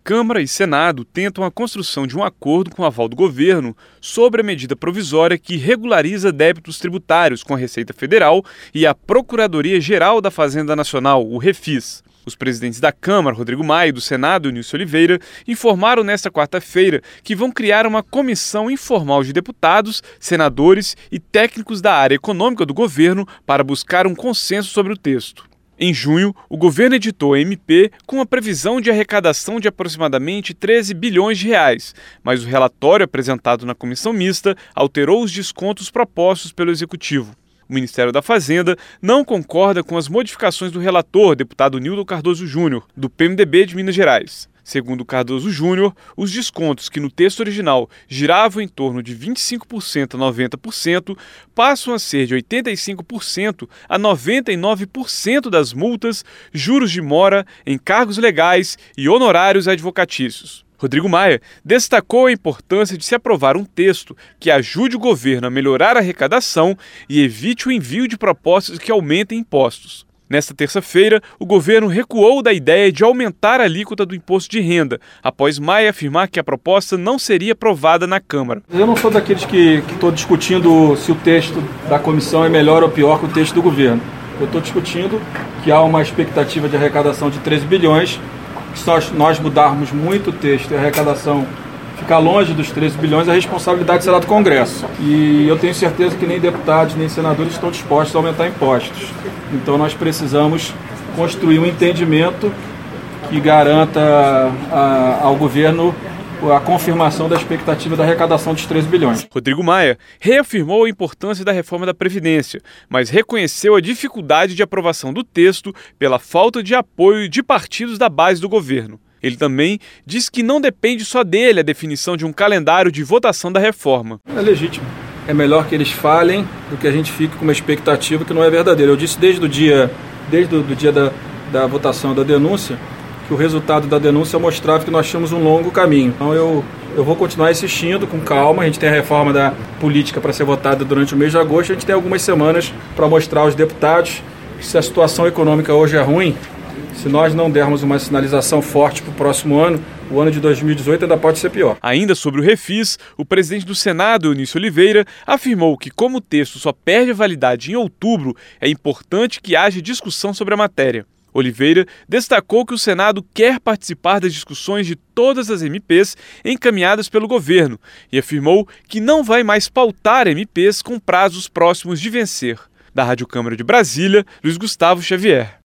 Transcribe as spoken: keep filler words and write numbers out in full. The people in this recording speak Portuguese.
Câmara e Senado tentam a construção de um acordo com aval do governo sobre a medida provisória que regulariza débitos tributários com a Receita Federal e a Procuradoria-Geral da Fazenda Nacional, o Refis. Os presidentes da Câmara, Rodrigo Maia, e do Senado, Eunício Oliveira, informaram nesta quarta-feira que vão criar uma comissão informal de deputados, senadores e técnicos da área econômica do governo para buscar um consenso sobre o texto. Em junho, o governo editou a M P com a previsão de arrecadação de aproximadamente treze bilhões de reais, mas o relatório apresentado na comissão mista alterou os descontos propostos pelo Executivo. O Ministério da Fazenda não concorda com as modificações do relator, deputado Nildo Cardoso Júnior, do P M D B de Minas Gerais. Segundo Cardoso Júnior, os descontos que no texto original giravam em torno de vinte e cinco por cento a noventa por cento passam a ser de oitenta e cinco por cento a noventa e nove por cento das multas, juros de mora, encargos legais e honorários advocatícios. Rodrigo Maia destacou a importância de se aprovar um texto que ajude o governo a melhorar a arrecadação e evite o envio de propostas que aumentem impostos. Nesta terça-feira, o governo recuou da ideia de aumentar a alíquota do imposto de renda, após Maia afirmar que a proposta não seria aprovada na Câmara. Eu não sou daqueles que estou discutindo se o texto da comissão é melhor ou pior que o texto do governo. Eu estou discutindo que há uma expectativa de arrecadação de treze bilhões, que se nós, nós mudarmos muito o texto e a arrecadação ficar longe dos treze bilhões, a responsabilidade será do Congresso. E eu tenho certeza que nem deputados, nem senadores estão dispostos a aumentar impostos. Então nós precisamos construir um entendimento que garanta a, ao governo a confirmação da expectativa da arrecadação dos treze bilhões. Rodrigo Maia reafirmou a importância da reforma da Previdência, mas reconheceu a dificuldade de aprovação do texto pela falta de apoio de partidos da base do governo. Ele também diz que não depende só dele a definição de um calendário de votação da reforma. É legítimo. É melhor que eles falem do que a gente fique com uma expectativa que não é verdadeira. Eu disse desde o dia, desde o do dia da, da votação da denúncia que o resultado da denúncia mostrava que nós tínhamos um longo caminho. Então eu, eu vou continuar insistindo com calma. A gente tem a reforma da política para ser votada durante o mês de agosto. A gente tem algumas semanas para mostrar aos deputados que se a situação econômica hoje é ruim, se nós não dermos uma sinalização forte para o próximo ano, o ano de dois mil e dezoito ainda pode ser pior. Ainda sobre o Refis, o presidente do Senado, Eunício Oliveira, afirmou que, como o texto só perde a validade em outubro, é importante que haja discussão sobre a matéria. Oliveira destacou que o Senado quer participar das discussões de todas as M Ps encaminhadas pelo governo e afirmou que não vai mais pautar M Ps com prazos próximos de vencer. Da Rádio Câmara de Brasília, Luiz Gustavo Xavier.